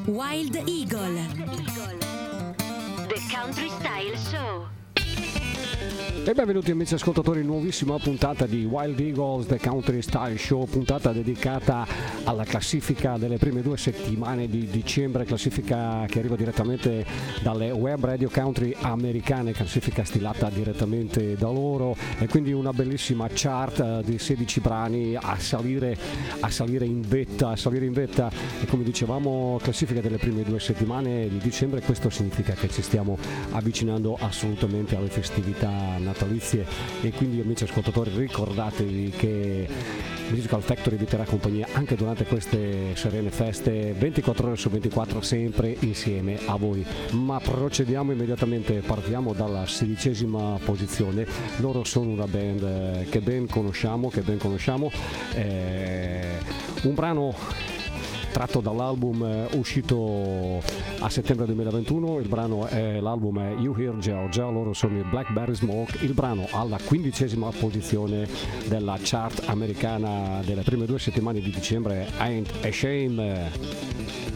Wild Eagle. The Country Style Show. E benvenuti amici ascoltatori, nuovissima puntata di Wild Eagles The Country Style Show, puntata dedicata alla classifica delle prime 2 settimane di dicembre, classifica che arriva direttamente dalle web radio country americane, classifica stilata direttamente da loro, e quindi una bellissima chart di 16 brani a salire in vetta, e come dicevamo classifica delle prime 2 settimane di dicembre. Questo significa che ci stiamo avvicinando assolutamente alle festività natalizie, e quindi amici ascoltatori ricordatevi che Musical Factory vi terrà compagnia anche durante queste serene feste 24 ore su 24, sempre insieme a voi. Ma procediamo immediatamente, partiamo dalla 16ª posizione. Loro sono una band che ben conosciamo, un brano tratto dall'album uscito a settembre 2021, l'album è You Hear Georgia, loro sono i Blackberry Smoke, il brano alla 15ª posizione della chart americana delle prime 2 settimane di dicembre, Ain't a Shame.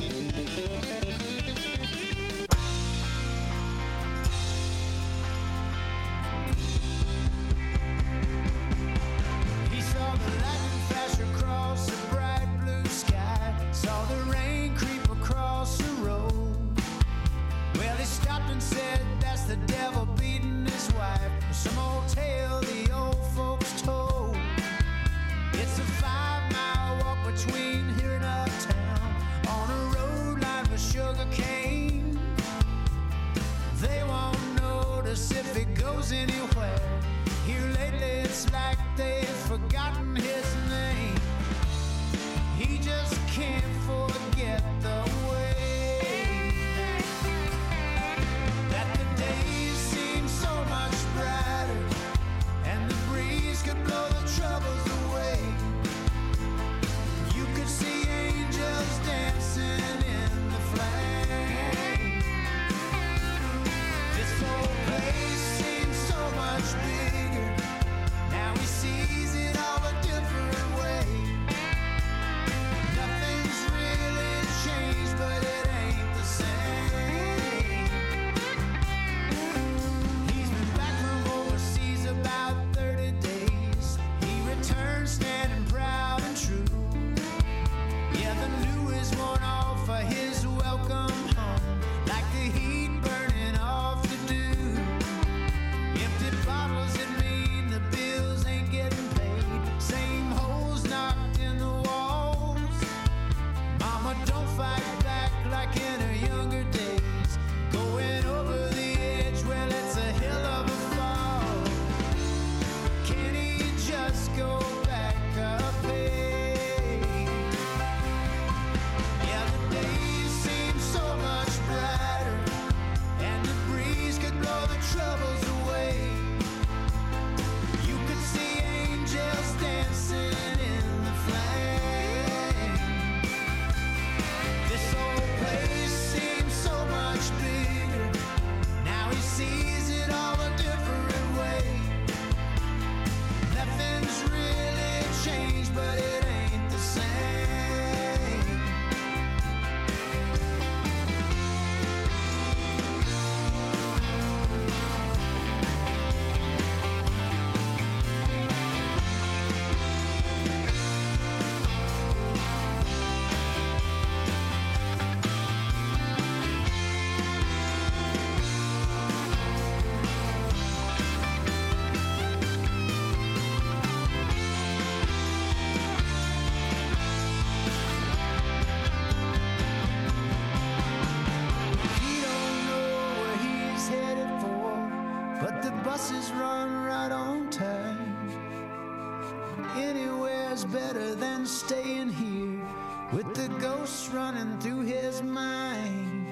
Better than staying here with the ghosts running through his mind.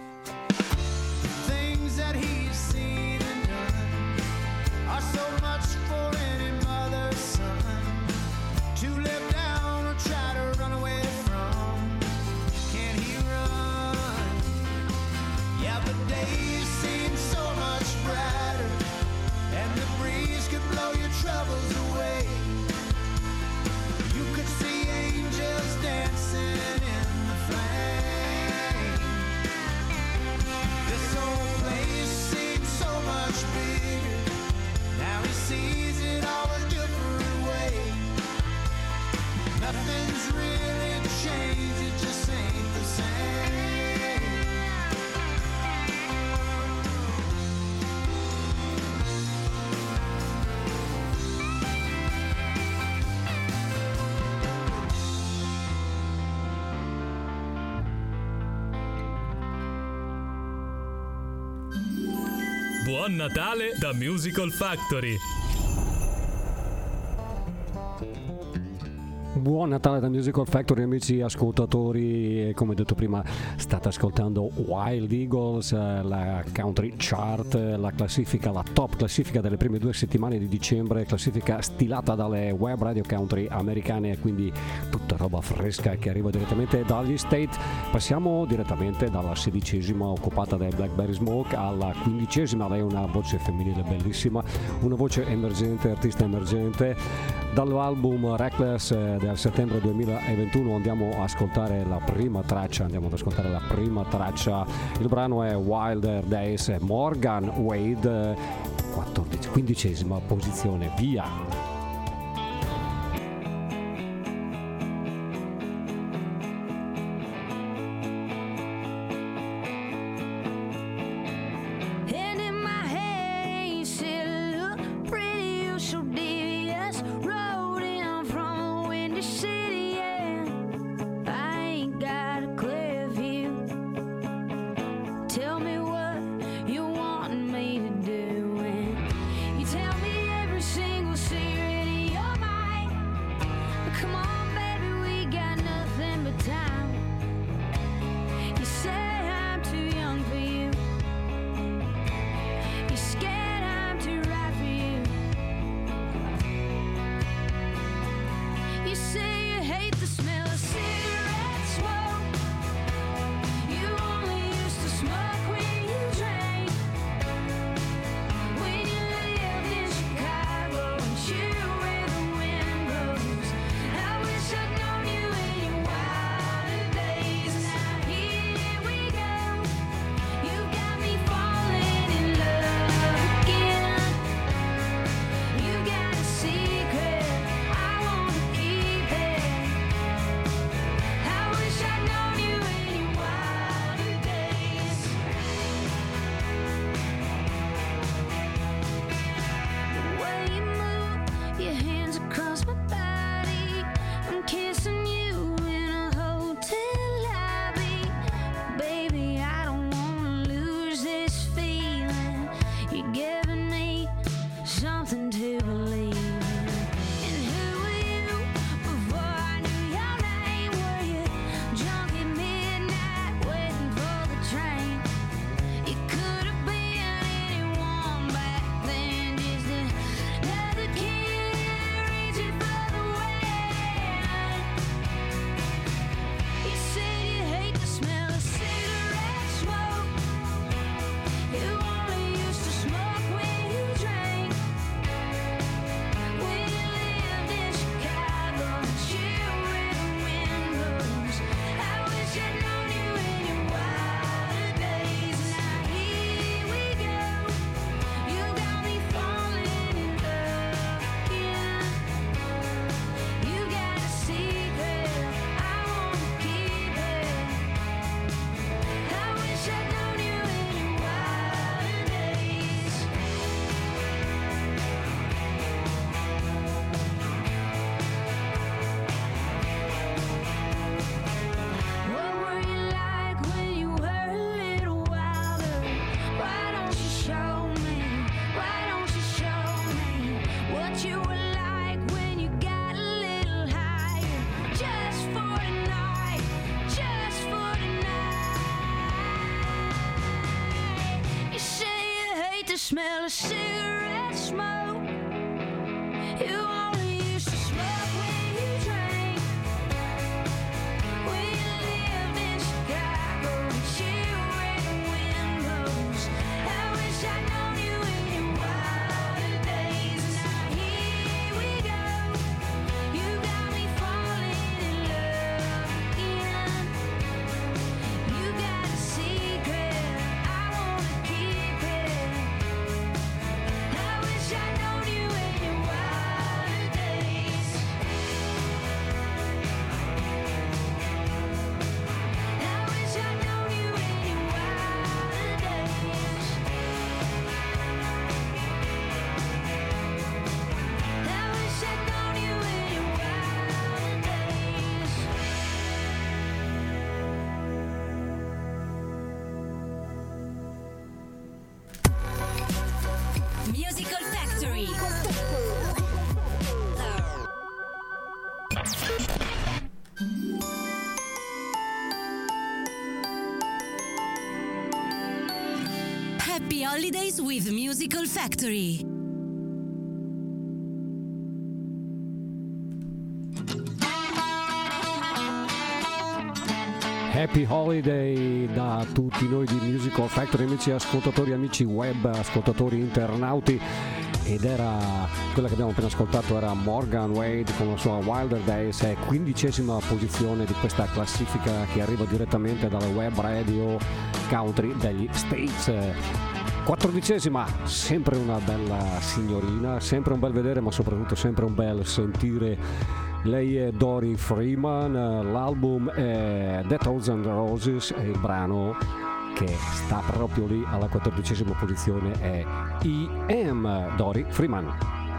The things that he's seen and done are so much for any mother's son to live down or try to run away from. Can he run? Yeah, the days seem so much brighter, and the breeze could blow your troubles away. You could see angels dancing in the flame. Buon Natale da Musical Factory. Buon Natale da Musical Factory, amici ascoltatori. Come detto prima, state ascoltando Wild Eagles, la country chart, la classifica, la top classifica delle prime 2 settimane di dicembre, classifica stilata dalle web radio country americane, quindi tutta roba fresca che arriva direttamente dagli State. Passiamo direttamente dalla 16ª occupata dai Blackberry Smoke alla 15ª. Lei è una voce femminile bellissima, una voce emergente, artista emergente. Dall'album Reckless del settembre 2021 andiamo ad ascoltare la prima traccia. Il brano è Wilder Days, Morgan Wade, 15ª posizione, via. Smell of cigarette smoke. You only used to smoke when you drank. When you lived in Chicago and chilled wind blows. I wish I'd known you in your wilder days. Now here we go. You got me falling in love again. You got a secret, I wanna keep it. I wish I know Happy holidays with Musical Factory. Happy Holiday da tutti noi di Musical Factory, amici ascoltatori, amici web, ascoltatori internauti. Ed era quella che abbiamo appena ascoltato, era Morgan Wade con la sua Wilder Days, è 15ª posizione di questa classifica che arriva direttamente dalla web radio country degli States. 14ª, sempre una bella signorina, sempre un bel vedere, ma soprattutto sempre un bel sentire. Lei è Dori Freeman, l'album è The Thousand Roses e il brano che sta proprio lì alla 14ª posizione è I.M. Dori Freeman.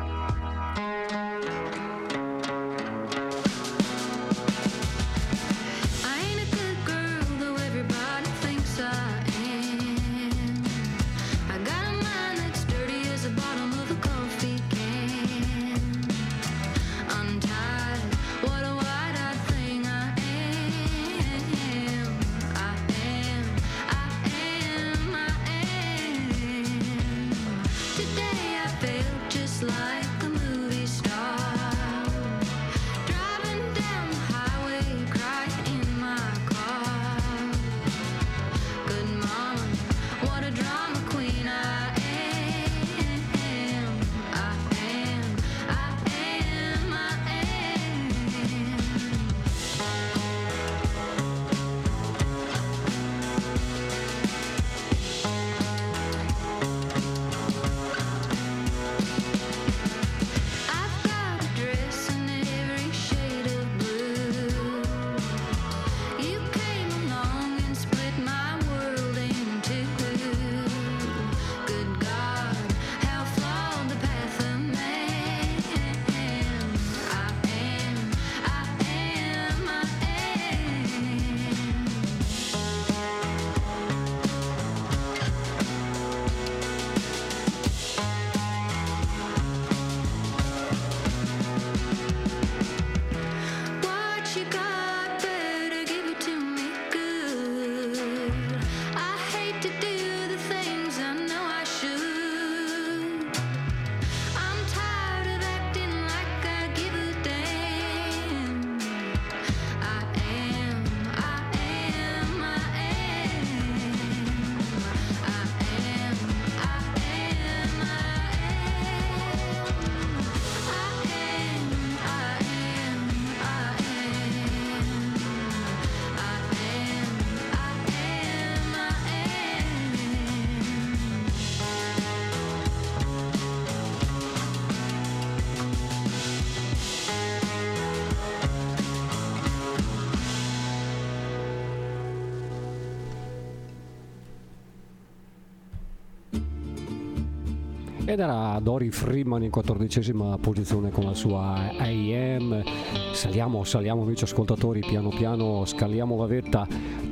Ed era Dori Freeman in 14ª posizione con la sua I.M. Saliamo amici ascoltatori, piano piano scaliamo la vetta.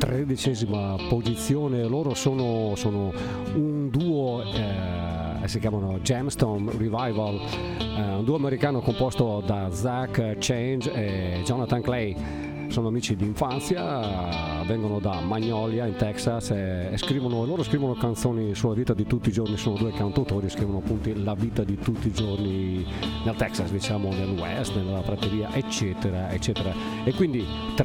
13ª posizione, loro sono un duo, si chiamano Gemstone Revival, un duo americano composto da Zach Change e Jonathan Clay. Sono amici di infanzia, vengono da Magnolia in Texas e loro scrivono canzoni sulla vita di tutti i giorni, sono due cantautori, scrivono appunto la vita di tutti i giorni nel Texas, diciamo nel West, nella prateria, eccetera, eccetera. E quindi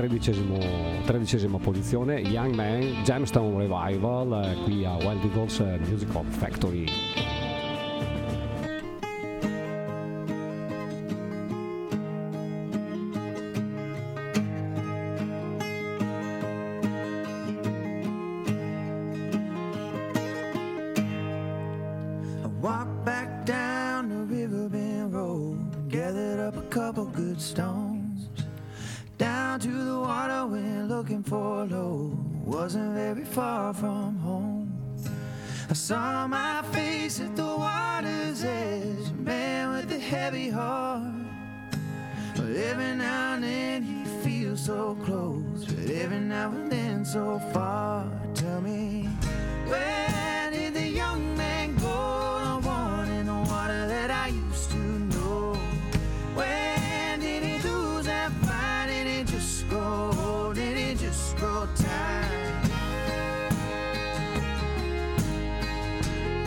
13ª posizione, Young Man, Gemstone Revival, qui a Wild Eagles Musical Factory. Stones down to the water, went looking for a load. Wasn't very far from home. I saw my face at the water's edge, a man with a heavy heart. But every now and then he feels so close, but every now and then so far. Tell me, where did the young man go? The one in the water that I used to know. Where did it just grow tired?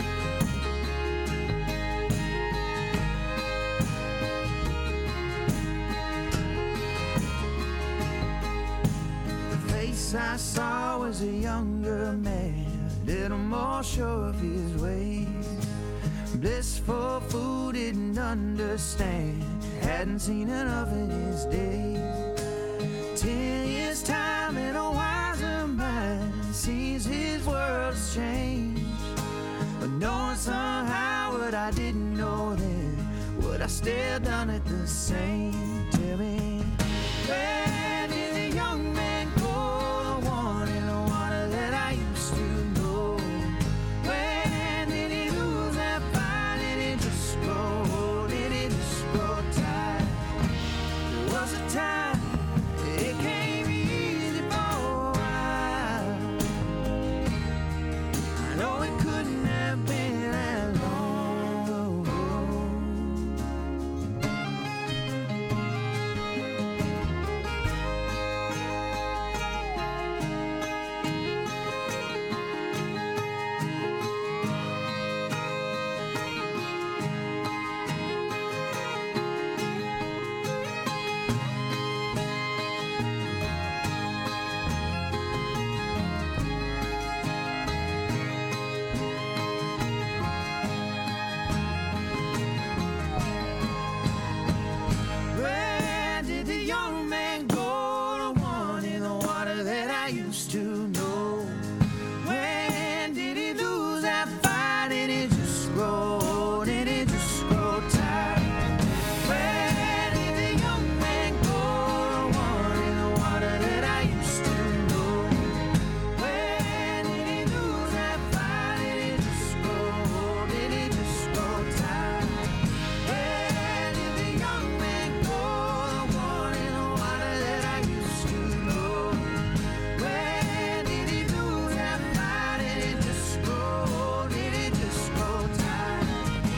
I saw was a younger man, a little more sure of his ways. Blissful fool, didn't understand, hadn't seen enough in his days. 10 years time and a wiser mind sees his world's changed. But knowing somehow what I didn't know then, would I still done it the same? Tell me, where did a young man go? The one in the water that I used to know. When did he lose that fight? Did he just grow? Did he just grow tired? There was a time it came easy for a while. I know it couldn't have been that long ago. Where did the young man go? The one in the water that I used to know. When did he lose that fight? Did he just grow? Did he just grow tired? Where did the young man go? The one in the water that I used to know. When did he lose that fight? Did he just grow? Did he just grow tired? Where did the young man go? The one in the water that I used to know. When did he lose that fight? Did he just grow? Did he just grow tired?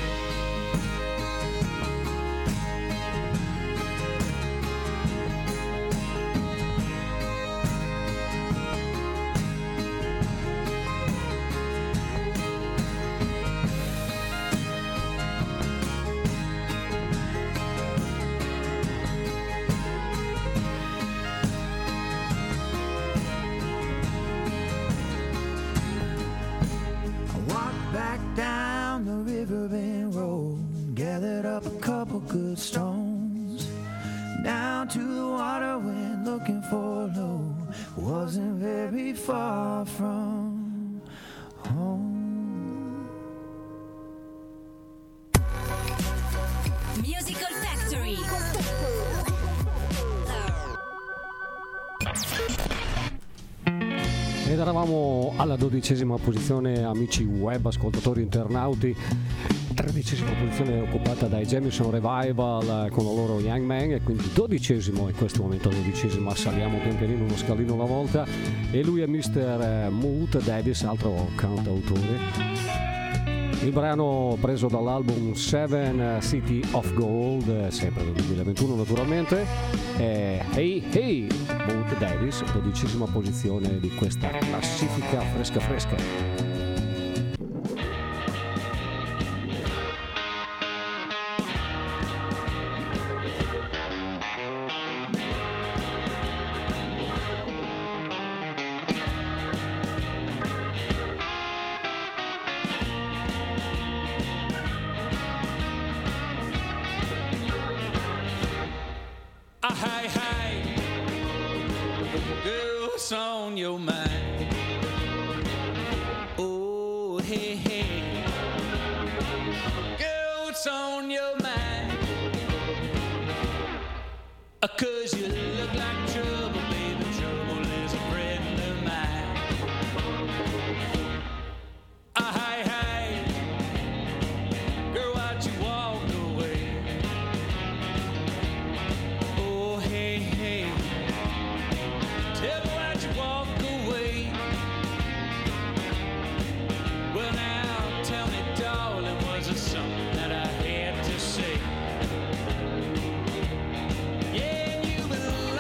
I walked back down the riverbend road, gathered up a couple good stones. Down to the water went looking for low, wasn't very far from home. Musical Factory. Ed eravamo alla 12ª posizione, amici web, ascoltatori internauti. 13ª posizione occupata dai Jameson Revival con la loro Young Man, e quindi 12º in questo momento, 12ª, saliamo pian pianino uno scalino alla volta, e lui è Mr. Moot Davis, altro cantautore. Il brano preso dall'album Seven City of Gold, sempre del 2021 naturalmente, è Hey Hey Moot Davis, 12ª posizione di questa classifica fresca fresca. Hey, hey, girl, what's on your mind? Oh, hey, hey, girl, what's on your mind? 'Cause you look like trouble, baby, trouble is a friend of mine. Hey, hey, girl, why'd you walk away? Oh, hey, hey, tell me why'd you walk away? Well, now, tell me, darling, was it something that I had to say? Yeah, you been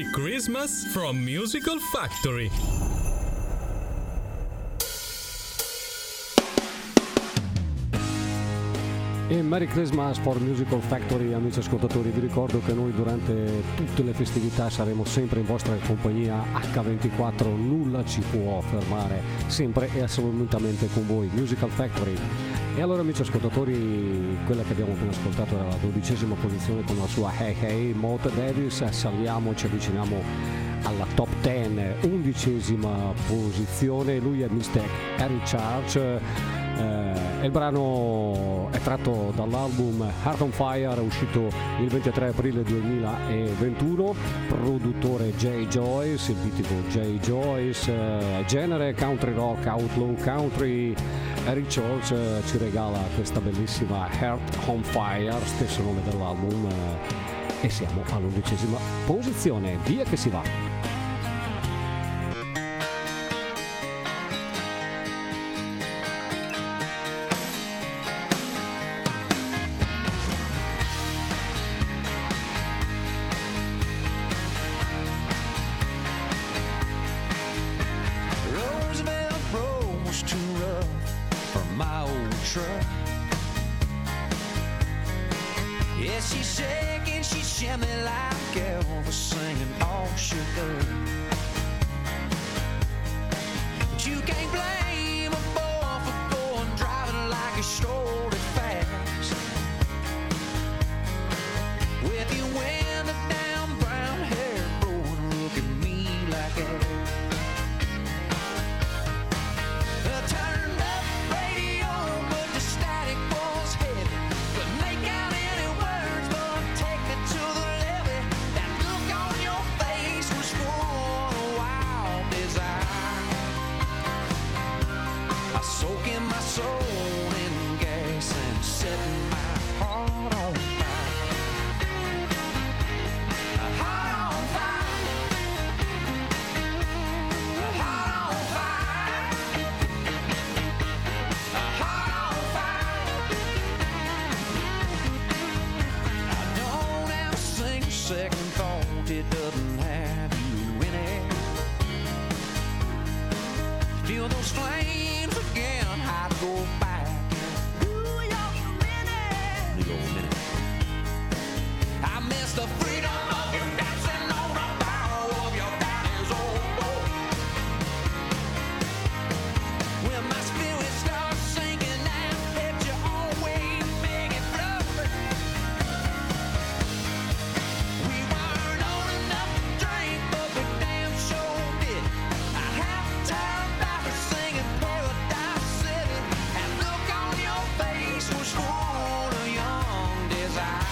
Merry Christmas from Musical Factory. E Merry Christmas for Musical Factory, amici ascoltatori. Vi ricordo che noi durante tutte le festività saremo sempre in vostra compagnia H24, nulla ci può fermare, sempre e assolutamente con voi, Musical Factory. E allora, amici ascoltatori, quella che abbiamo appena ascoltato era la 12ª posizione con la sua Hey Hey, Mort Davis. Saliamo, ci avviciniamo alla top 10, 11ª posizione. Lui è Mr. Harry Charge. Il brano è tratto dall'album Heart on Fire, uscito il 23 aprile 2021. Produttore Jay Joyce, il mitico Jay Joyce. Genere country rock, outlaw country. Harry Charles ci regala questa bellissima Heart on Fire, stesso nome dell'album, e siamo all'11ª posizione. Via che si va. Roosevelt Road was too rough for my old truck. Yeah, she's shaking, she's shimmy like Elvis singing all shook up. But you can't blame a boy for going driving like he strolling fast. With your window down, brown hair blowing, look at me like that. Turned up radio, but the static was heavy. Couldn't make out any words, but take me to the levee. That look on your face was full of wild desire. I soak in my soul in gas and setting my heart on fire. A heart on fire. A heart on fire. A heart on fire. I don't have a single second thought, it doesn't have you in it. Feel those flames again, I'd go back. Ooh, you're minute. You go a minute. I miss the freedom of you dancing on the barrel of your daddy's old boat. When my spirit starts sinking and let you always make it through. We weren't old enough to drink, but we damn sure did. I have time back to singing Paradise City. And look on your face was full of young desire.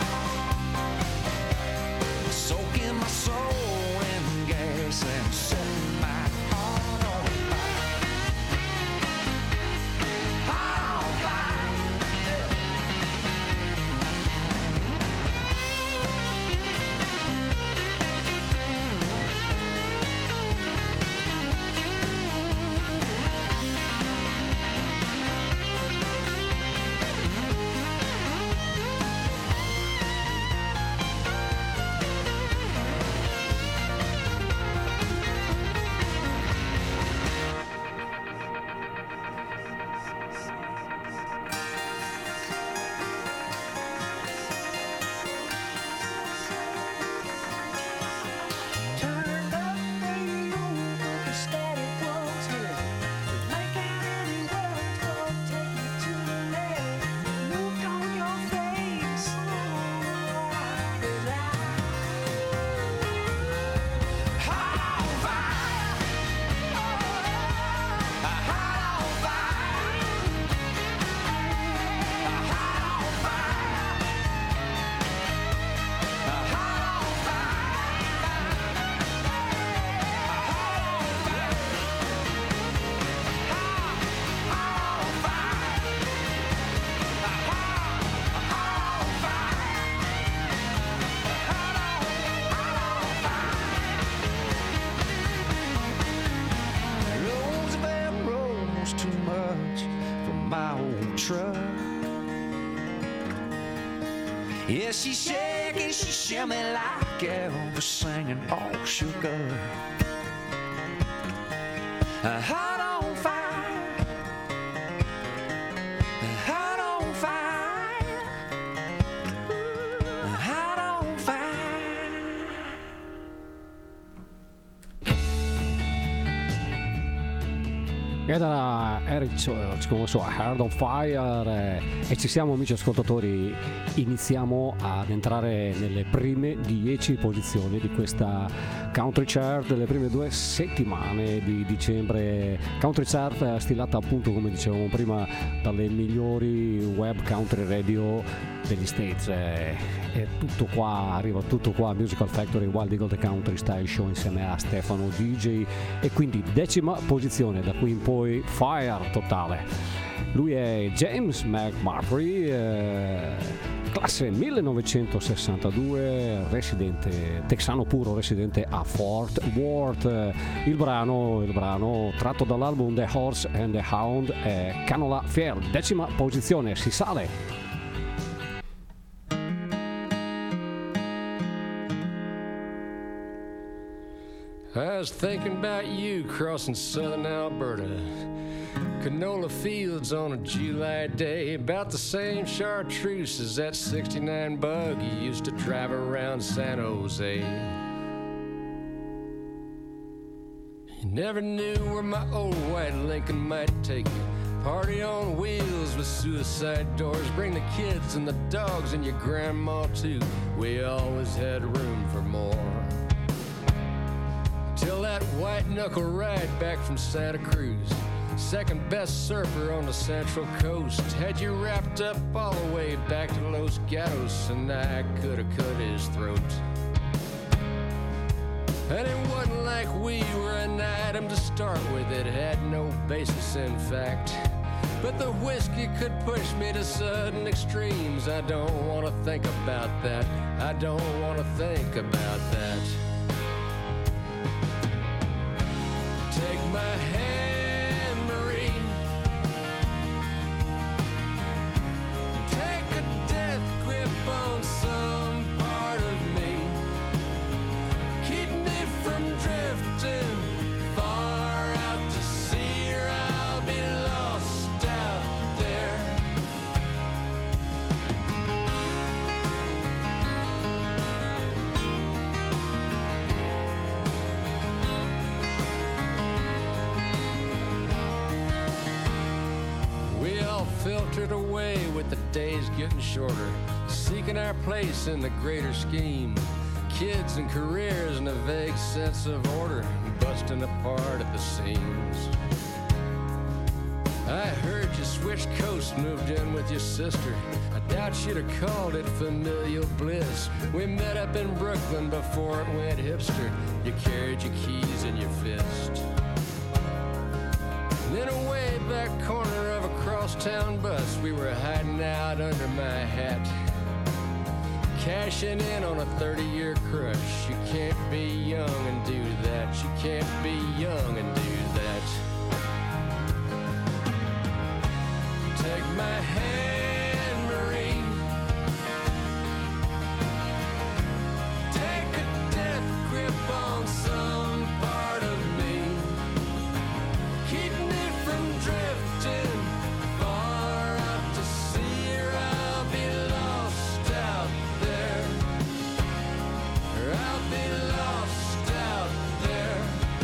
Soaking my soul in gas and setting my heart on fire. Heart on fire. Turned up radio, but the static was heavy. Make out any words, but take me to the levee. Look on your face, wild desire. Heart on fire. A heart on fire. A heart on fire. A heart on fire. Roosevelt Road was too much for my old truck. Yeah, she said back and she shimmy like Elvis singing "Oh Sugar." Hot on fire, hot on fire, hot on fire. Era Eric Church con il suo Heart on Fire e ci siamo, amici ascoltatori, iniziamo ad entrare nelle prime 10 posizioni di questa Country Chart delle prime 2 settimane di dicembre. Country Chart stilata appunto, come dicevamo prima, dalle migliori web country radio degli States. È tutto qua, arriva tutto qua, Musical Factory, Wild Eagle The Country Style Show insieme a Stefano DJ, e quindi 10ª posizione, da qui in poi fire totale. Lui è James McMurtry, classe 1962, residente, texano puro, residente a Fort Worth. Il brano tratto dall'album The Horse and the Hound è Canola Fair, 10ª posizione, si sale. I was thinking about you crossing southern Alberta, canola fields on a July day, about the same chartreuse as that 69 bug you used to drive around San Jose. You never knew where my old white Lincoln might take you. Party on wheels with suicide doors, bring the kids and the dogs and your grandma too. We always had room for more. Till that white knuckle ride back from Santa Cruz, second best surfer on the Central Coast, had you wrapped up all the way back to Los Gatos, and I coulda cut his throat. And it wasn't like we were an item to start with, it had no basis in fact, but the whiskey could push me to sudden extremes. I don't want to think about that, I don't want to think about that. Take my hand, Marie. Take a death grip on some part of me. Keep me from drifting far out to sea, or I'll be lost out there. Filtered away with the days getting shorter, seeking our place in the greater scheme. Kids and careers and a vague sense of order, busting apart at the seams. I heard you switched coasts, moved in with your sister. I doubt you'd have called it familial bliss. We met up in Brooklyn before it went hipster. You carried your keys in your fist. In a way back corner of a crosstown bus, we were hiding out under my hat, cashing in on a 30-year crush. You can't be young and do that, you can't be young and do that. Take my hand, Marie. Take a death grip on some part of me. Keep me from drifting far out to sea, or I'll be lost out there. Or I'll be lost out there.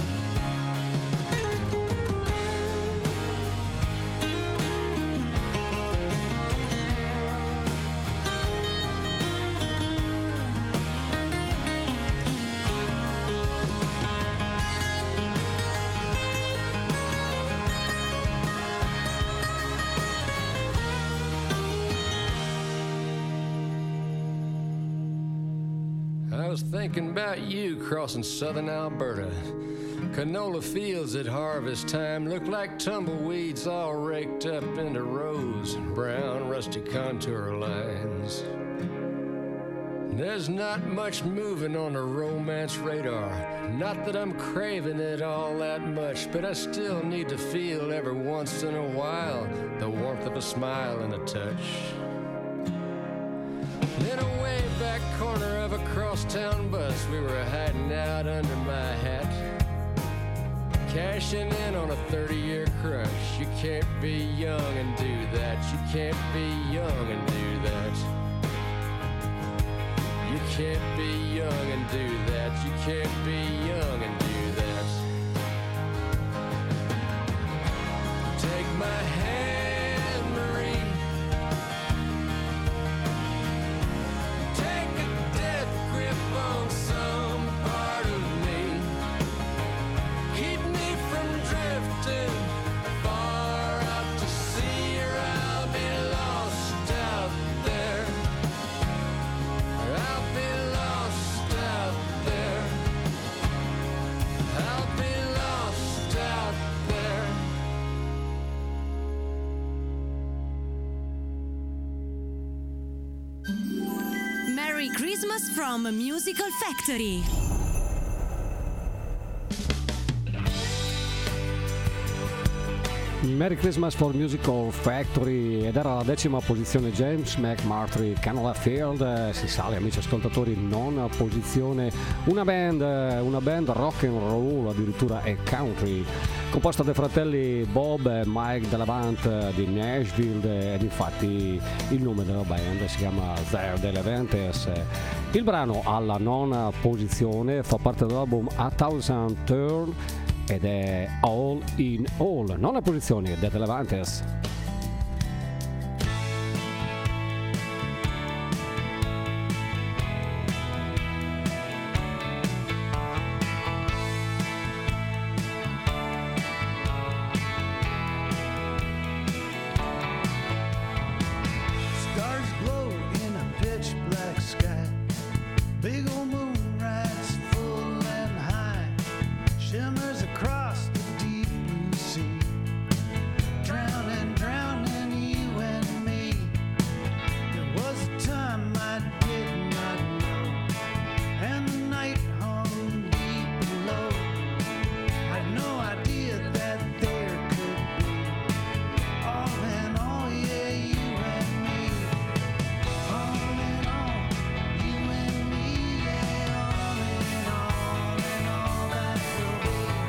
I was thinking about you crossing southern Alberta. Canola fields at harvest time look like tumbleweeds all raked up into rows, brown rusty contour lines. There's not much moving on the romance radar. Not that I'm craving it all that much, but I still need to feel every once in a while the warmth of a smile and a touch. In a way back corner lost town bus, we were hiding out under my hat, cashing in on a 30-year crush. You can't be young and do that. You can't be young and do that. You can't be young and do that. You can't be young and do that. Take my hand, Marie. Take a death grip on some part of me. Keep me from drifting far out to sea, or I'll be lost out there. I'll be lost out there. I'll be lost out there. Merry Christmas from Musical Factory. Merry Christmas for Musical Factory, ed era la 10ª posizione James McMurtry, Canola Field. Si sale, amici ascoltatori, in 9ª posizione una band rock and roll, addirittura è country, composta dai fratelli Bob e Mike Delavant di Nashville, ed infatti il nome della band si chiama The Delavanters. Il brano alla 9ª posizione fa parte dell'album A Thousand Turn ed è All in All, 9ª posizione, The Delavanters. Stars glow in a pitch black sky. Big old moon rides full and high. Shimmers across the deep blue sea. Drowning, drowning you and me. There was a time I did not know, and the night hung deep below. Had no idea that there could be all in all, yeah, you and me. All in all, you and me, yeah, all in all that will be.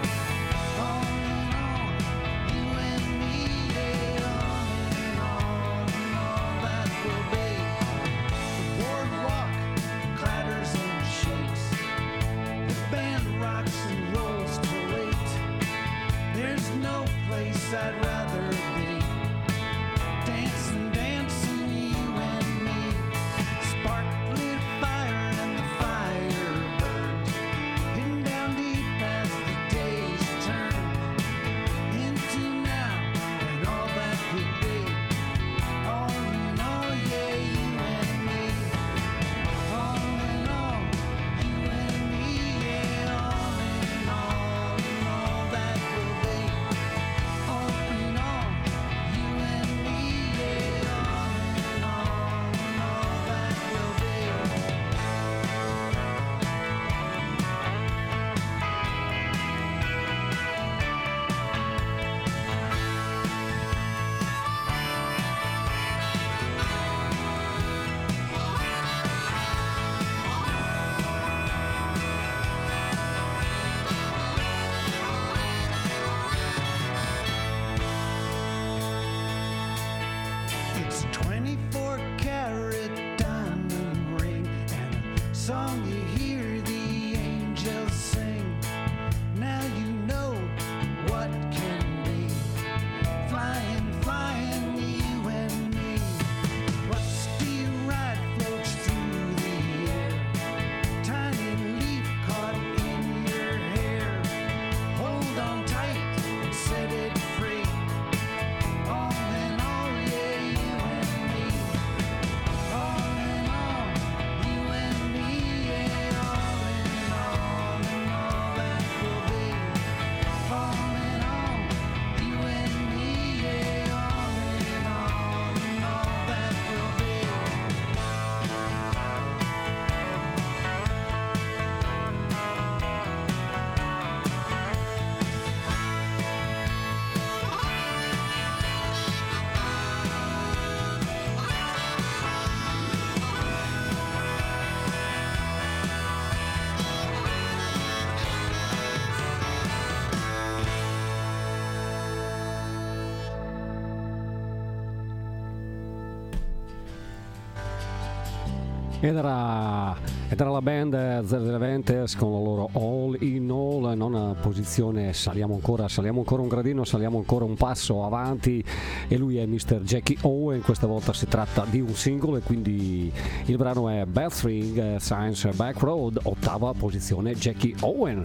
Ed era la band The Levanters con la loro All in All, nona posizione. Saliamo ancora un gradino, saliamo ancora un passo avanti, e lui è Mr. Jackie Owen. Questa volta si tratta di un singolo e quindi il brano è Bad Thing, Science Back Road, ottava posizione Jackie Owen.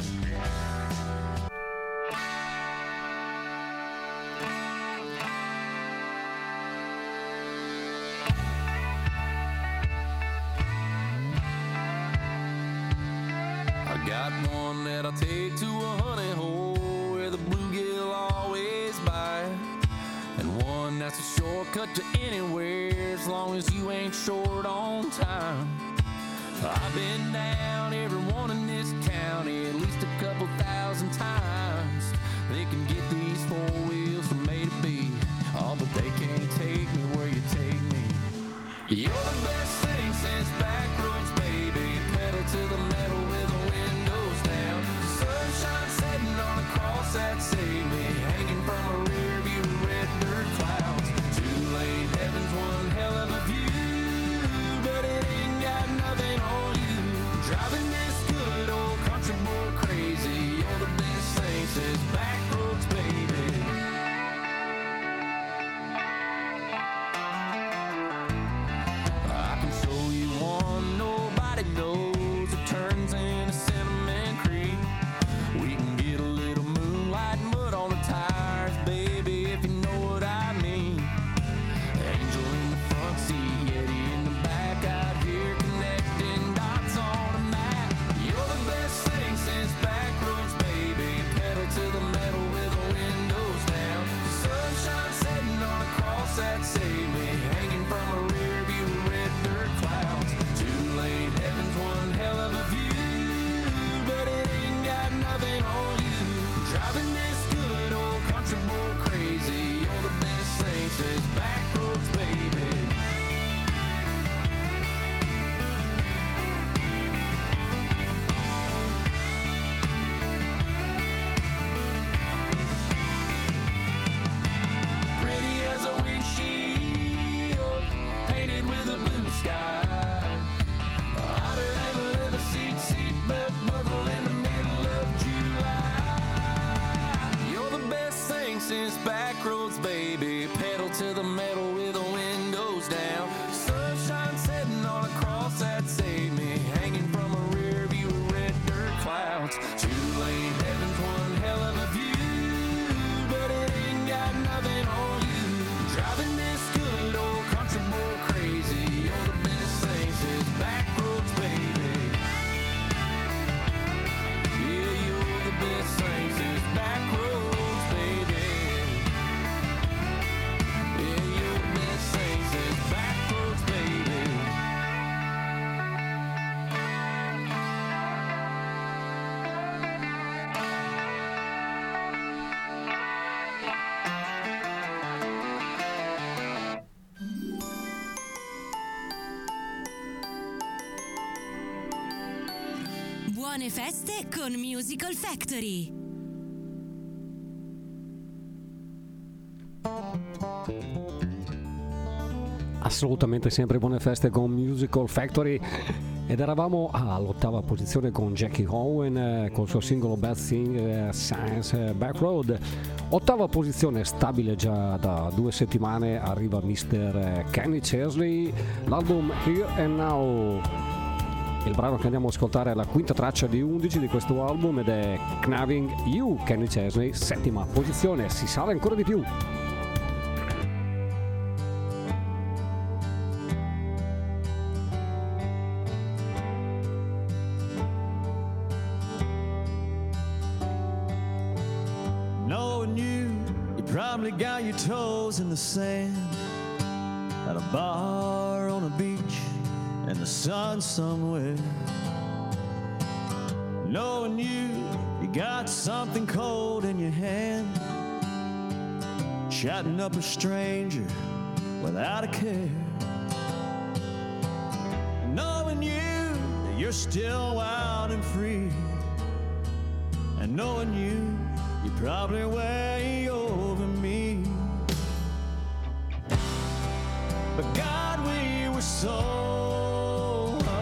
Got one that I'll take to a honey hole where the bluegill always bite, and one that's a shortcut to anywhere as long as you ain't short on time. I've been down every one in this county at least a couple thousand times. They can get these four wheels from A to B, oh, but they can't take me where you take me. You're the best thing since back roads, baby. Pedal to the metal with the windows down. Sunshine setting on a cross that saved me, hanging from a rear view red dirt clouds. Two lane heavens, one hell of a view, but it ain't got nothing on you. Driving this good old country boy crazy. You're the best thing since back roads, baby. I can show you one nobody knows. It turns into Cinnamon Creek. We can get a little moonlight mud on the tires, baby, if you know what I mean. Angel in the front seat, Yeti in the back, out here connecting dots on a map. You're the best thing since back roads, baby. Pedal to the metal with the windows down. Sunshine setting on a cross that saved me, hanging from a rear view red dirt clouds. Two lane heavens, one hell of a view, but it ain't got nothing on you. Driving this good old country boy crazy. You're the best thing since back roads, baby. Pretty as a windshield, painted with a blue sky. Hotter than a leather seatbelt buckle in the middle of July. You're the best thing since back roads, baby. Pedal to the metal with the windows down. Sunshine setting on a cross that saved me, hanging from a rear view of red dirt clouds. Two lane heavens, one hell of a view, but it ain't got nothing on you. Driving this good old country boy crazy. You're the best thing since back roads, baby. Yeah, you're the best thing since back roads, baby. Yeah, you're the best thing since back roads, baby. Buone feste con Musical Factory. Assolutamente sempre buone feste con Musical Factory. Ed eravamo all'ottava posizione con Jackie Owen col suo singolo Bad Thing, Science Back Road. Ottava posizione stabile già da 2 settimane, arriva Mr. Kenny Chesley, l'album Here and Now. Il brano che andiamo a ascoltare è la quinta traccia di 11 di questo album ed è Knaving You, Kenny Chesney, settima posizione, si sale ancora di più. Knowing you, you probably got your toes in the sand at a bar on a beach in the sun somewhere. Knowing you, you got something cold in your hand, chatting up a stranger without a care. Knowing you, that you're still wild and free, and knowing you, you're probably way over me. But God, we were so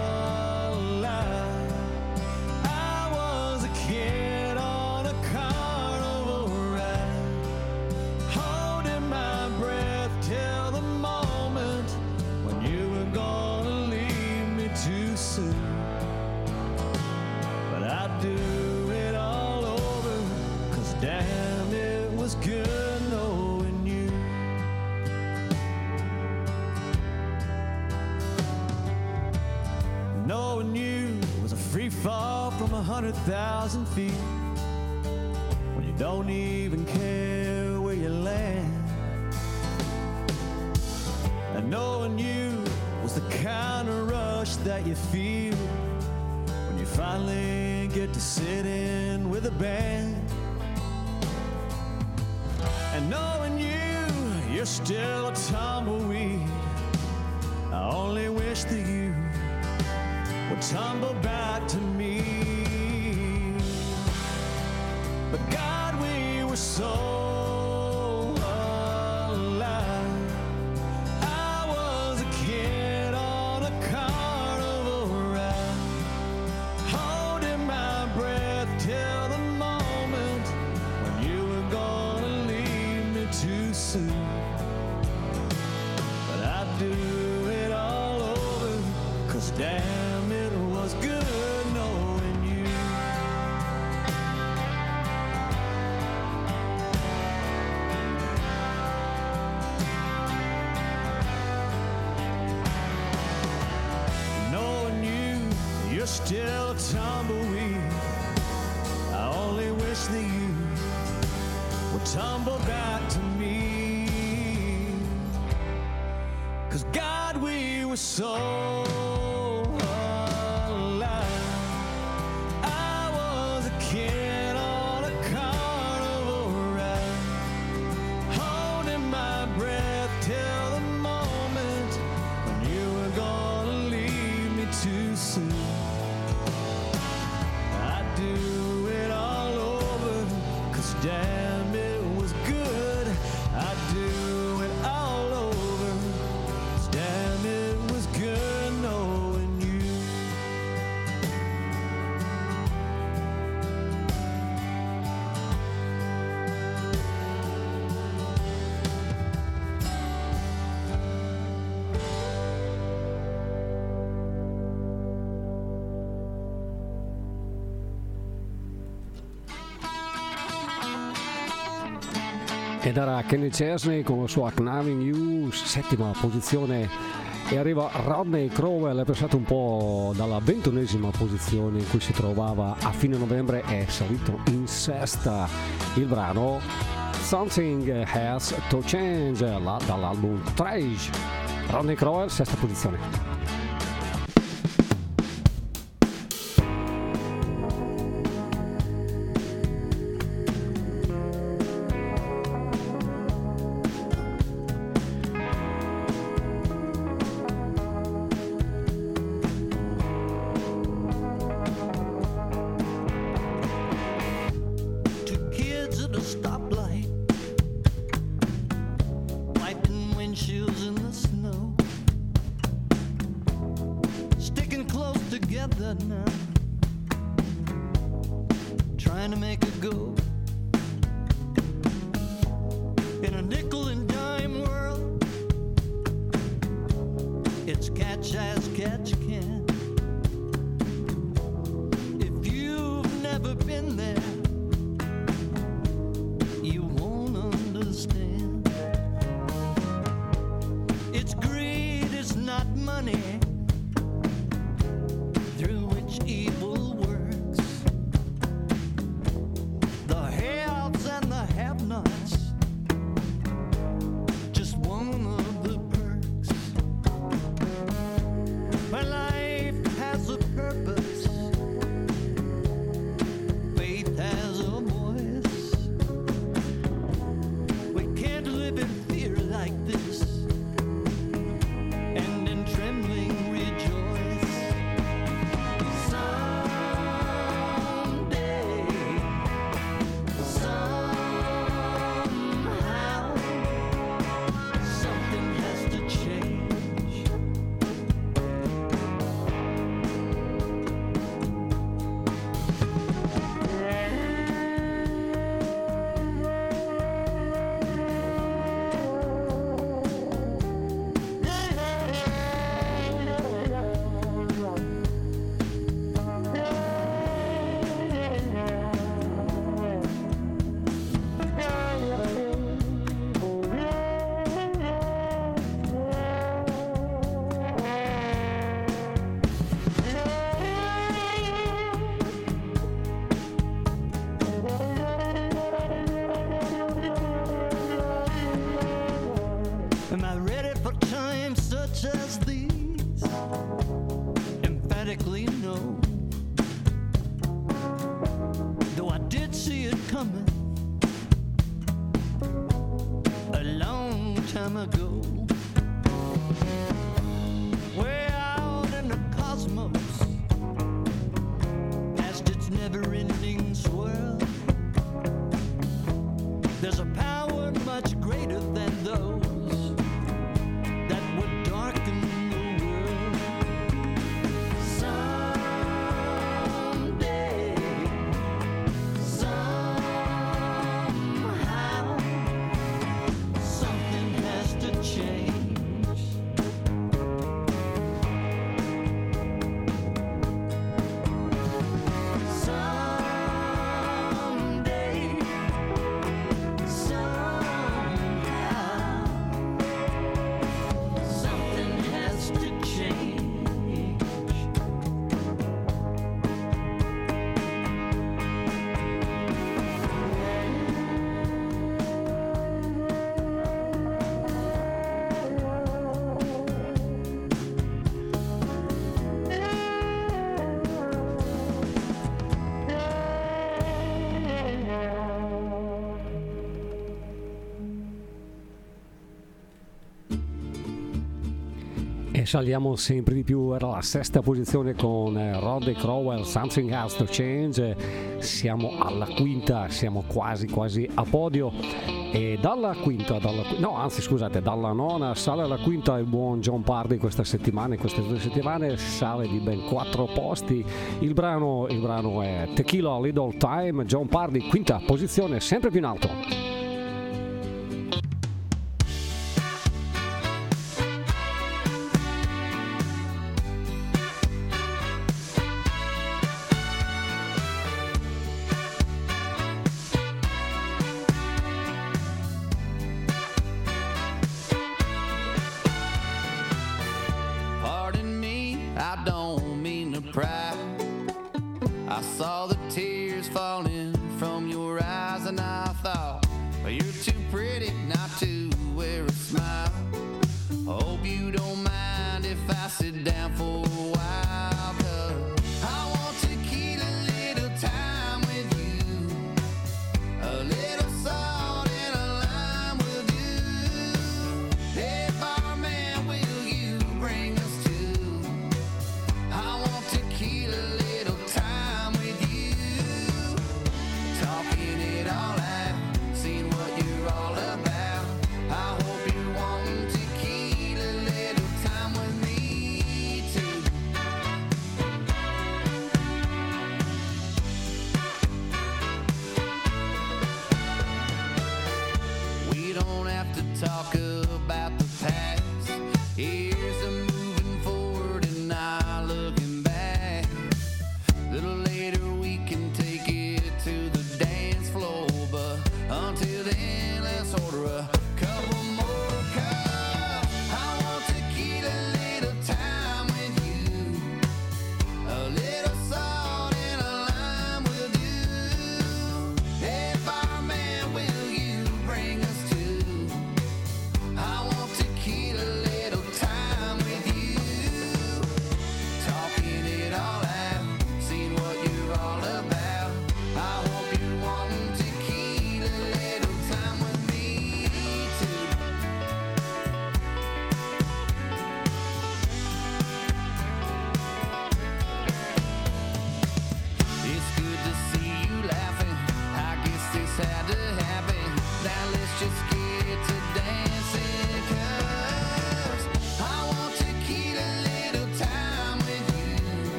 damn, it was good knowing you. Knowing you was a free fall from 100,000 feet, when you don't even care where you land. And knowing you was the kind of rush that you feel when you finally get to sit in with a band. And knowing you're still a tumbleweed, I only wish that you would tumble back to me. But God, we were so alive. I was a kid on a carnival ride, holding my breath till the moment when you were gonna leave me too soon. But I'd do it all over, 'cause damn, it was good knowing you. Knowing you're still a tumbleweed, I only wish that you would tumble back to me. 'Cause God, we were so alive. I was a kid on a carnival ride, holding my breath till the moment when you were gonna leave me too soon. I'd do it all over, 'cause damn, it was good. I'd do it all over, 'cause damn, it was good knowing you. Ed era Kenny Chesney con la sua Knowing You, settima posizione, e arriva Rodney Crowell, è passato un po' dalla 21esima posizione in cui si trovava a fine novembre, è salito in sesta. Il brano Something Has to Change, dall'album Trash. Rodney Crowell, sesta posizione. Two kids at a stoplight, wiping windshields in the snow, sticking close together now, trying to make it go. In a nickel and dime world, it's catch as catch can. If you've never been there, you won't understand. It's greed, it's not money, through which evil works. cometh a long time ago. Way out in the cosmos, past its never-ending swirl, there's a power much greater than those that would darken the world. Someday, somehow, something has to change. Someday, somehow, something has to change. E saliamo sempre di più, era la sesta posizione con Rodney Crowell, Something Has to Change. Siamo alla quinta, siamo quasi a podio. E dalla nona sale alla quinta il buon John Pardy questa settimana. In queste 2 settimane sale di ben 4 posti. Il brano è Tequila Little Time. John Pardy, quinta posizione, sempre più in alto. Pardon me, I don't mean to pry. I saw the tears falling from your eyes and I thought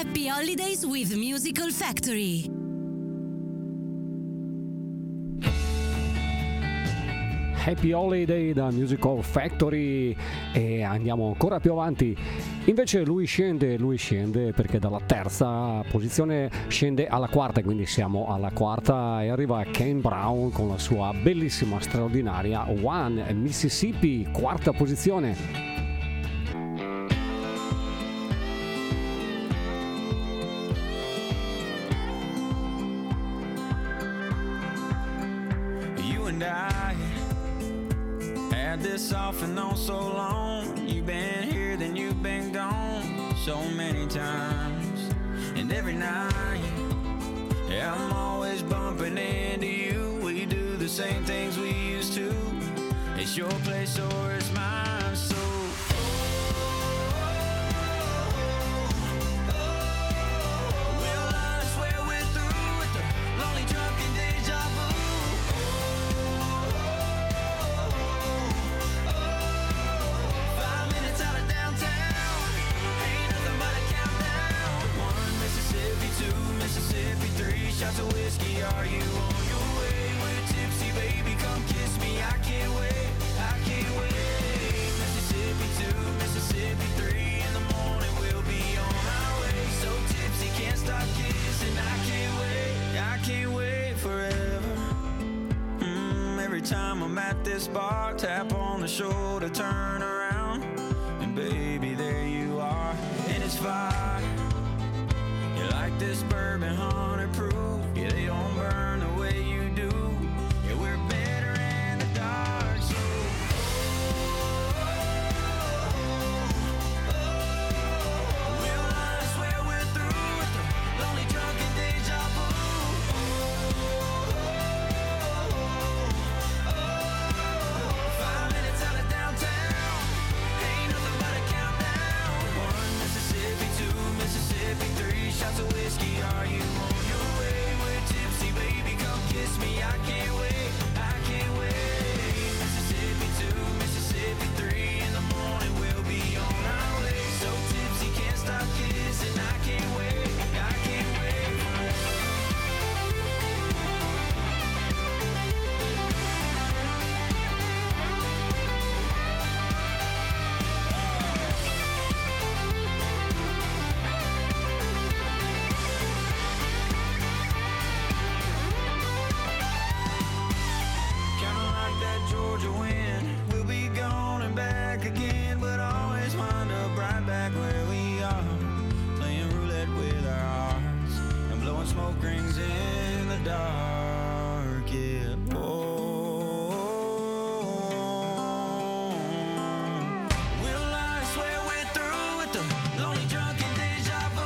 Happy Holidays with Musical Factory. Happy Holiday da Musical Factory, e andiamo ancora più avanti. Invece lui scende perché dalla terza posizione scende alla quarta, quindi siamo alla quarta e arriva Kane Brown con la sua bellissima, straordinaria One Mississippi, quarta posizione. You and I had this off and on so long. You've been here, then you've been gone so many times. And every night, yeah, I'm always bumping into you. We do the same things we used to. It's your place or it's mine, so shots of whiskey, are you on your way? We're tipsy, baby, come kiss me. I can't wait, I can't wait. Mississippi 2, Mississippi 3, in the morning we'll be on our way. So tipsy, can't stop kissing. I can't wait forever. Every time I'm at this bar, tap on the shoulder, turn around, and baby, there you are, and it's fire. You like this bourbon 100 proof? Yeah, they don't burn the way you do. Yeah, we're better in the dark, so we'll I swear we're through with the lonely drunken deja vu. 5 minutes out of downtown, ain't nothing but a countdown. 1 Mississippi, 2 Mississippi 3, shots of whiskey, are you on your way? We're tipsy, baby, come kiss me. I can't wait, I can't wait. Mississippi 2, Mississippi 3, in the morning we'll be on our way. So tipsy, can't stop kissing. I can't wait, I can't wait forever. Kinda like that Georgia wind. We'll be gone and back again, but always wind up right back where we are, playing roulette with our hearts and blowing smoke rings in the dark. Yeah. Oh, will I swear we're through with the lonely drunken deja vu?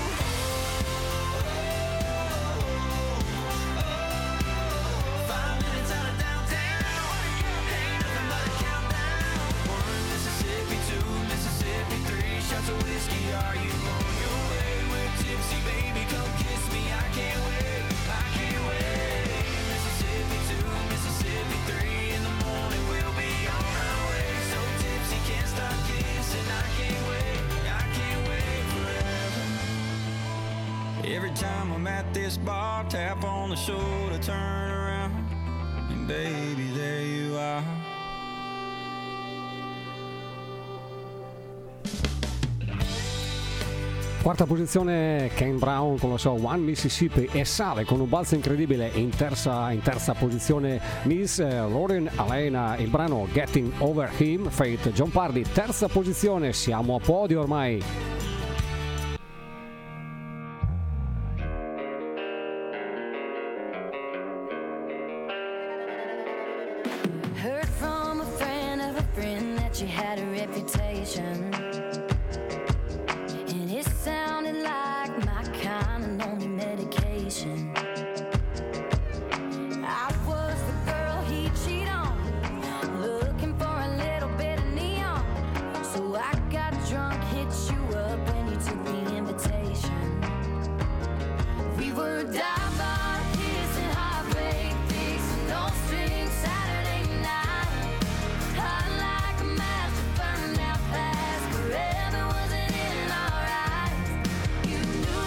5 minutes out of downtown, ain't nothing but a countdown. 1 Mississippi 2, Mississippi 3, shots of whiskey, are you on your way? We're tipsy, baby, come kiss me. I can't wait, I can't wait. Mississippi 2, Mississippi 3, in the morning we'll be on our way. So tipsy, can't stop kissing. I can't wait forever. Every time I'm at this bar, tap on the shoulder, turn around, and baby, there you are. Quarta posizione Kane Brown con la sua One Mississippi, e sale con un balzo incredibile in terza posizione Miss Lauren Alaina, il brano Getting Over Him, Faith John Pardy. Terza posizione, siamo a podio ormai. Heard from a friend of a friend that you had a reputation, and it sounded like my kind of lonely medication. I was the girl he cheated on, looking for a little bit of neon. So I got drunk, hit you up when you took the invitation. We were dive bar, kissing, heartbreak, fixing, no strings, Saturday night. Hot like a match that burned out fast, forever wasn't in our eyes. You knew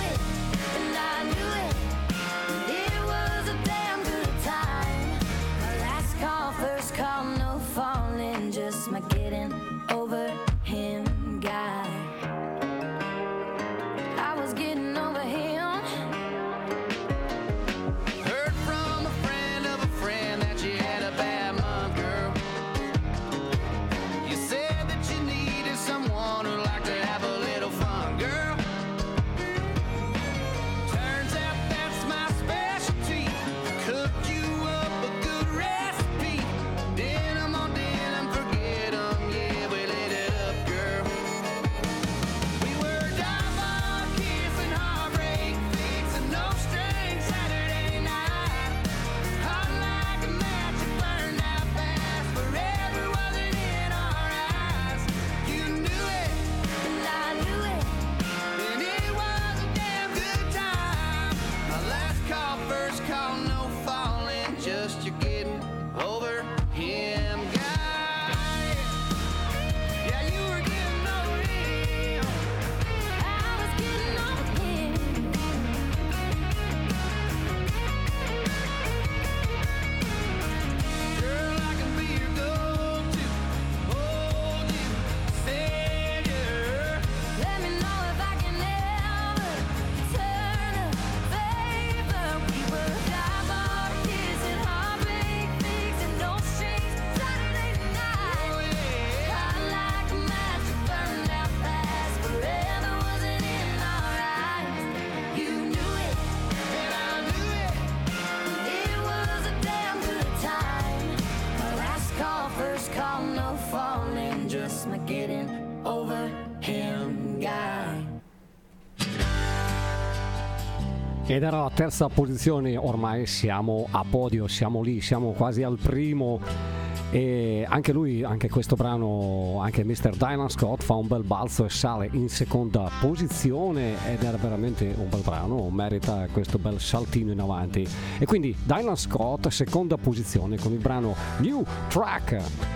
Ed era la terza posizione, ormai siamo a podio, siamo lì, siamo quasi al primo. E anche lui, anche questo brano, anche Mr. Dylan Scott fa un bel balzo e sale in seconda posizione ed era veramente un bel brano, merita questo bel saltino in avanti. E quindi Dylan Scott seconda posizione con il brano New Track.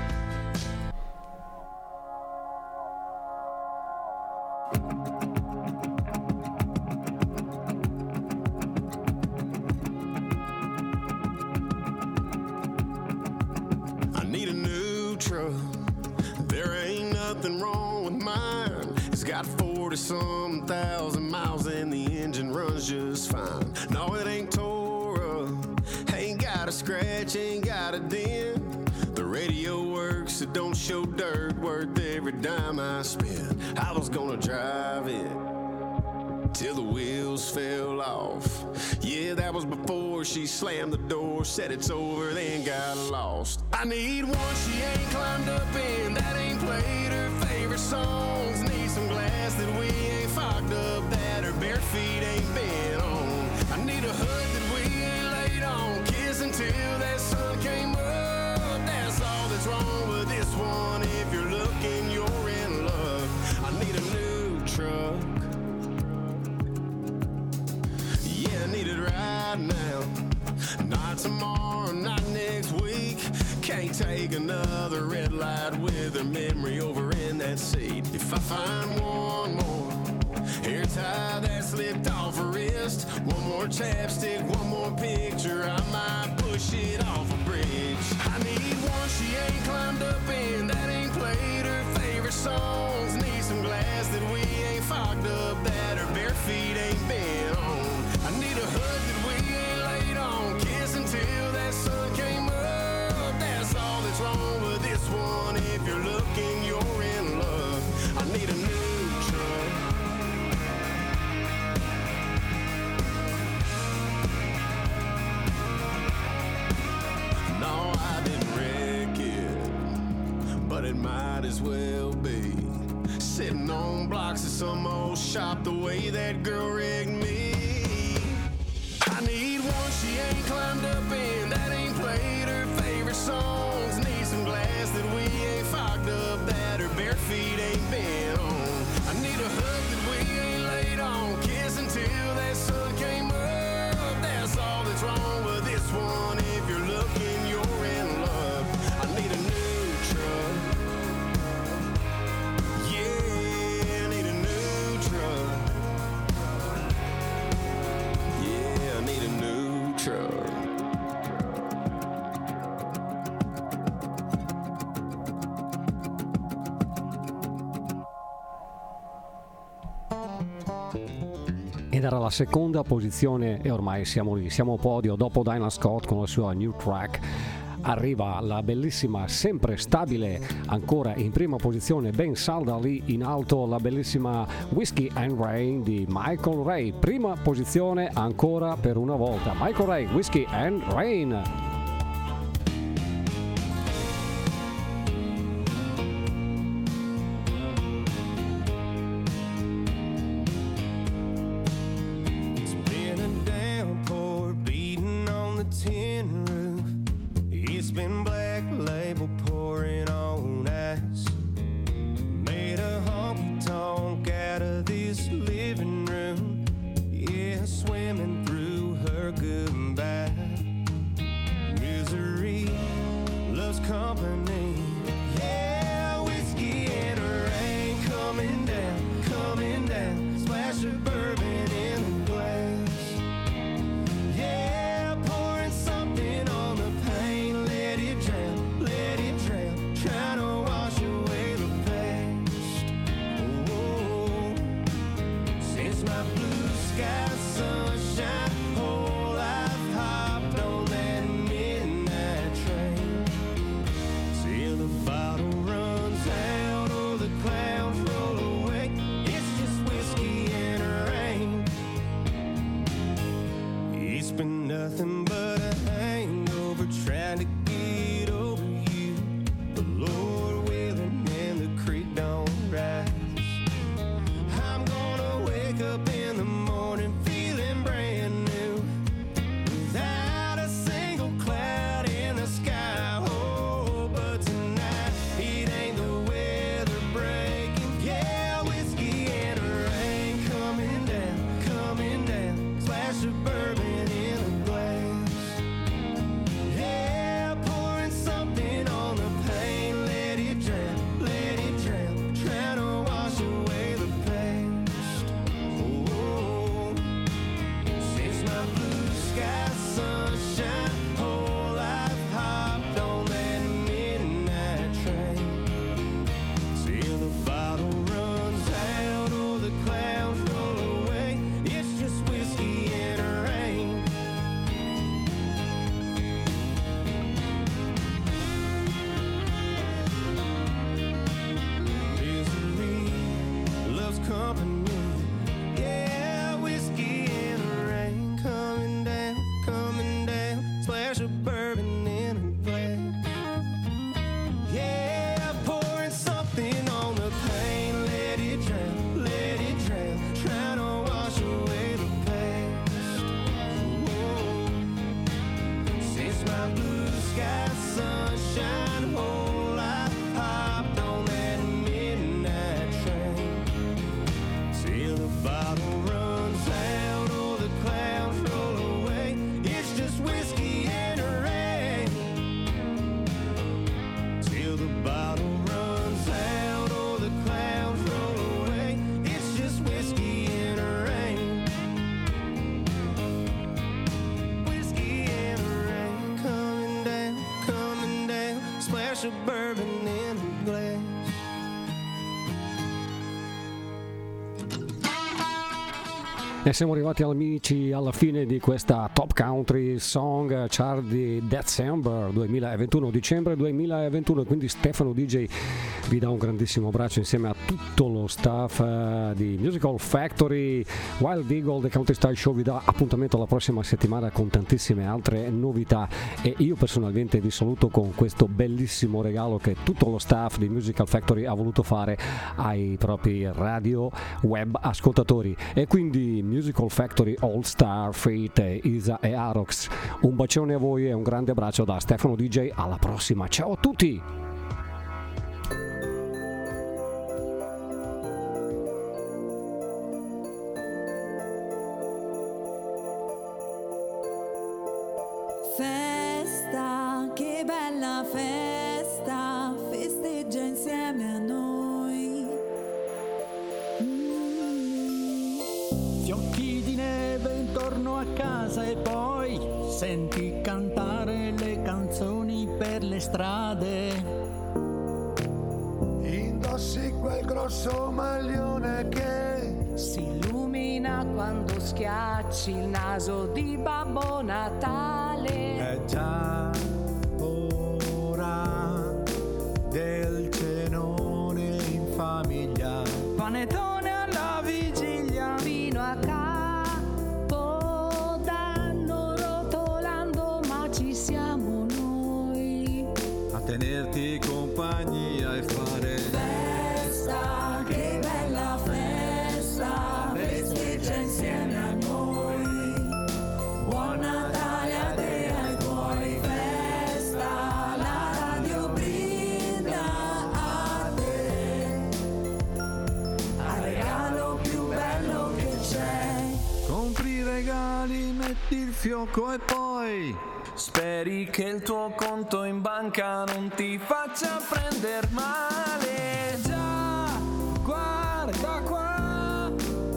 Some thousand miles and the engine runs just fine. No, it ain't tore up, ain't got a scratch, ain't got a dent. The radio works, it don't show dirt, worth every dime I spent. I was gonna drive it till the wheels fell off. Yeah, that was before she slammed the door, said it's over, then got lost. I need one she ain't climbed up in, that ain't played her favorite songs. Need some glass that we ain't fogged up, that her bare feet ain't been on. I need a hood that we ain't laid on, kiss until that sun came up. That's all that's wrong with this one. If you're looking, you're in love. I need a new truck. Yeah, I need it right now. Not tomorrow, not next week. Can't take another red light with her memory over in that seat. If I find one more hair tie that slipped off her wrist, one more chapstick, one more picture, I might push it off a bridge. I need one she ain't climbed up in, that ain't played her favorite songs. Need some glass that we ain't fogged up, that her bare feet ain't been on. I need a hood that we ain't laid on, kiss until that sun came up. That's all that's wrong with this one. If you're looking, you're in love. I need a new truck. No, I didn't wreck it, but it might as well be. Sitting on blocks of some old shop the way that girl rigged me. I need one she ain't climbed up in, that ain't played her favorite songs. Need some glass that we ain't fogged up, that her bare feet ain't been on. I need a hood that we ain't laid on, kiss until that sun came up. That's all that's wrong with this one. If you're looking, you're in love. I need a new truck. Yeah, I need a new truck. Yeah, I need a new truck. Ed era la seconda posizione e ormai siamo lì, siamo a podio. Dopo Dylan Scott con la sua New Track arriva la bellissima, sempre stabile, ancora in prima posizione, ben salda lì in alto, la bellissima Whiskey and Rain di Michael Ray. Prima posizione ancora per una volta, Michael Ray, Whiskey and Rain. jumping in. Yeah, whiskey in the rain, coming down, splash of bourbon in a glass. Yeah, pouring something on the pain, let it drown, trying to wash away the past. Whoa. Since my blue sky sunshine whole life hopped on that midnight train, till the bottle runs out or the clouds roll away. It's just whiskey and rain. Till the bottle runs out or the clouds roll away. It's just whiskey and rain. Whiskey and rain, coming down, splash of bourbon in a glass. E siamo arrivati amici alla fine di questa Top Country Song Chart di December 2021, dicembre 2021, quindi Stefano DJ vi dà un grandissimo abbraccio insieme a tutto lo staff di Musical Factory. Wild Eagle The Country Style Show vi dà appuntamento la prossima settimana con tantissime altre novità e io personalmente vi saluto con questo bellissimo regalo che tutto lo staff di Musical Factory ha voluto fare ai propri radio web ascoltatori. E quindi Musical Factory All Star Fate, Isa e Arox, un bacione a voi e un grande abbraccio da Stefano DJ, alla prossima, ciao a tutti. Festa, che bella festa, festeggia insieme a noi. Fiocchi di neve intorno a casa e poi senti cantare le canzoni per le strade. Indossi quel grosso maglione che si illumina quando schiacci il naso di Babbo Natale. è già ora del cenone in famiglia. Panettone alla vigilia fino a Capodanno rotolando, ma ci siamo noi A tenerti compagnia e fare Festa, che bella festa, festeggia insieme a noi. Buon Natale a te e ai tuoi, festa, la radio brinda a te, al regalo più bello che c'è. compri i regali, metti il fiocco e poi speri che il tuo conto in banca non ti faccia prender male. Già, guarda qua,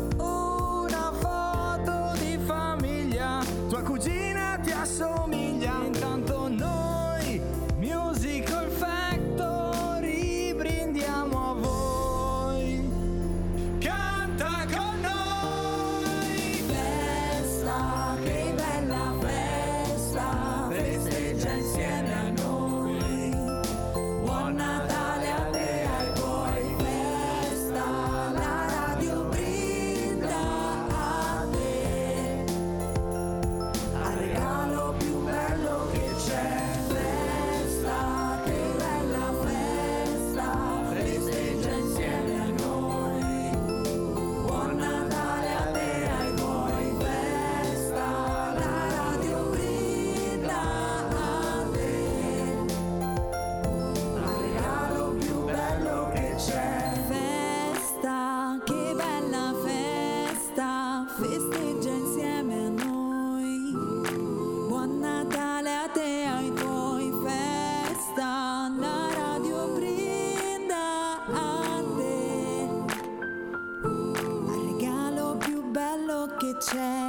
una foto di famiglia, tua cugina ti assomiglia. Intanto noi, Musical Factory, brindiamo a voi. Canta con noi. Festa, che bella festa, festeggia insieme a noi. Buon Natale a te e ai tuoi, festa, la radio brinda a te, al regalo più bello che c'è. Festa, che bella festa, festeggia insieme a noi. Buon Natale a te e ai tuoi, festa, la radio brinda a te, al regalo più bello che c'è. Festa, che bella festa, festeggia insieme a noi. Buon Natale a te e ai tuoi, festa, la radio brinda a te, al regalo più bello che c'è.